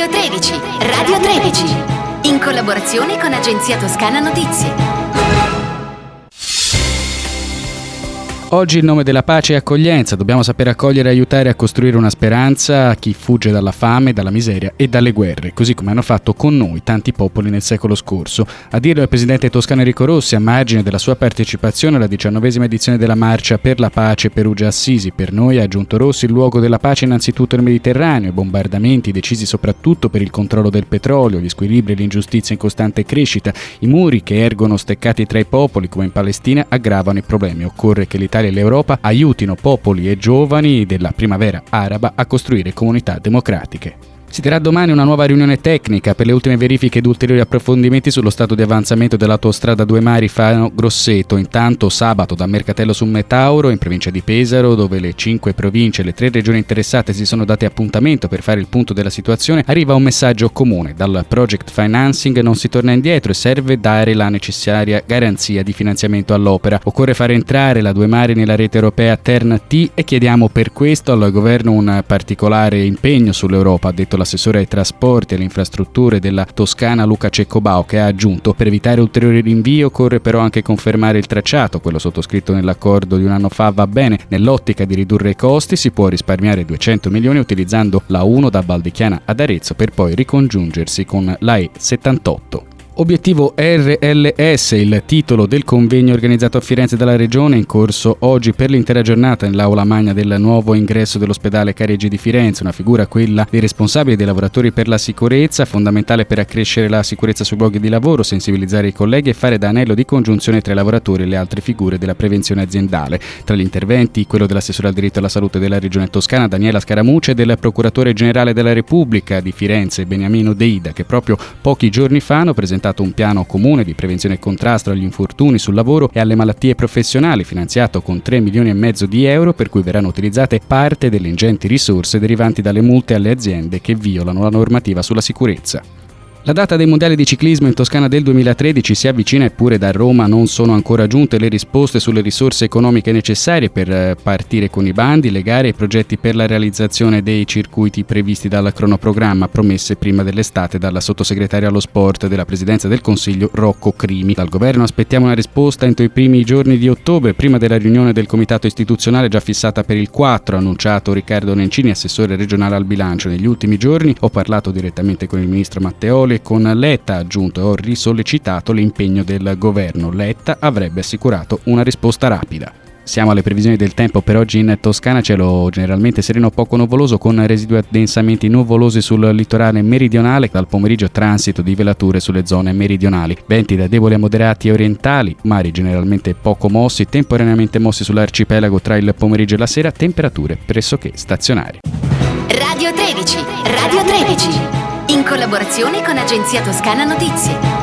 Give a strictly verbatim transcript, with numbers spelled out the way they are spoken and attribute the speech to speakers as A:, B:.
A: Radio tredici, Radio tredici, in collaborazione con Agenzia Toscana Notizie.
B: Oggi in nome della pace e accoglienza dobbiamo sapere accogliere e aiutare a costruire una speranza a chi fugge dalla fame, dalla miseria e dalle guerre, così come hanno fatto con noi tanti popoli nel secolo scorso. A dirlo il presidente toscano Enrico Rossi a margine della sua partecipazione alla diciannovesima edizione della Marcia per la Pace Perugia-Assisi. Per noi, ha aggiunto Rossi, il luogo della pace è innanzitutto il Mediterraneo, i bombardamenti decisi soprattutto per il controllo del petrolio, gli squilibri e l'ingiustizia in costante crescita, i muri che ergono steccati tra i popoli come in Palestina aggravano i problemi. Occorre che l'Italia e l'Europa aiutino popoli e giovani della primavera araba a costruire comunità democratiche. Si terrà domani una nuova riunione tecnica per le ultime verifiche ed ulteriori approfondimenti sullo stato di avanzamento dell'autostrada Due Mari Fano-Grosseto. Intanto sabato da Mercatello sul Metauro, in provincia di Pesaro, dove le cinque province e le tre regioni interessate si sono date appuntamento per fare il punto della situazione, arriva un messaggio comune. Dal project financing non si torna indietro e serve dare la necessaria garanzia di finanziamento all'opera. Occorre fare entrare la Due Mari nella rete europea Tern T e chiediamo per questo al governo un particolare impegno sull'Europa, ha detto l'assessore ai trasporti e alle infrastrutture della Toscana Luca Ceccobao, che ha aggiunto: per evitare ulteriori rinvii occorre però anche confermare il tracciato. Quello sottoscritto nell'accordo di un anno fa va bene. Nell'ottica di ridurre i costi si può risparmiare duecento milioni utilizzando la uno da Valdichiana ad Arezzo per poi ricongiungersi con la E settantotto. Obiettivo R L S, il titolo del convegno organizzato a Firenze dalla Regione, in corso oggi per l'intera giornata nell'aula magna del nuovo ingresso dell'ospedale Careggi di Firenze. Una figura, quella dei responsabili dei lavoratori per la sicurezza, fondamentale per accrescere la sicurezza sui luoghi di lavoro, sensibilizzare i colleghi e fare da anello di congiunzione tra i lavoratori e le altre figure della prevenzione aziendale. Tra gli interventi quello dell'assessore al diritto alla salute della Regione Toscana Daniela Scaramuccia e del procuratore generale della Repubblica di Firenze Beniamino Deida, che proprio pochi giorni fa hanno presentato un piano comune di prevenzione e contrasto agli infortuni sul lavoro e alle malattie professionali, finanziato con tre milioni e mezzo di euro, per cui verranno utilizzate parte delle ingenti risorse derivanti dalle multe alle aziende che violano la normativa sulla sicurezza. La data dei mondiali di ciclismo in Toscana del duemilatredici si avvicina, eppure da Roma non sono ancora giunte le risposte sulle risorse economiche necessarie per partire con i bandi, le gare e i progetti per la realizzazione dei circuiti previsti dal cronoprogramma promesse prima dell'estate dalla sottosegretaria allo sport della Presidenza del Consiglio Rocco Crimi. Dal governo aspettiamo una risposta entro i primi giorni di ottobre, prima della riunione del comitato istituzionale già fissata per il quattro, ha annunciato Riccardo Nencini, assessore regionale al bilancio. Negli ultimi giorni ho parlato direttamente con il ministro Matteoli e con Letta, ha aggiunto, e ho risollecitato l'impegno del governo. Letta avrebbe assicurato una risposta rapida. Siamo alle previsioni del tempo per oggi in Toscana: cielo generalmente sereno poco nuvoloso con residui addensamenti nuvolosi sul litorale meridionale, dal pomeriggio transito di velature sulle zone meridionali, venti da deboli a moderati e orientali, mari generalmente poco mossi, temporaneamente mossi sull'arcipelago tra il pomeriggio e la sera, temperature pressoché stazionarie.
A: Radio tredici, Radio tredici, in collaborazione con Agenzia Toscana Notizie.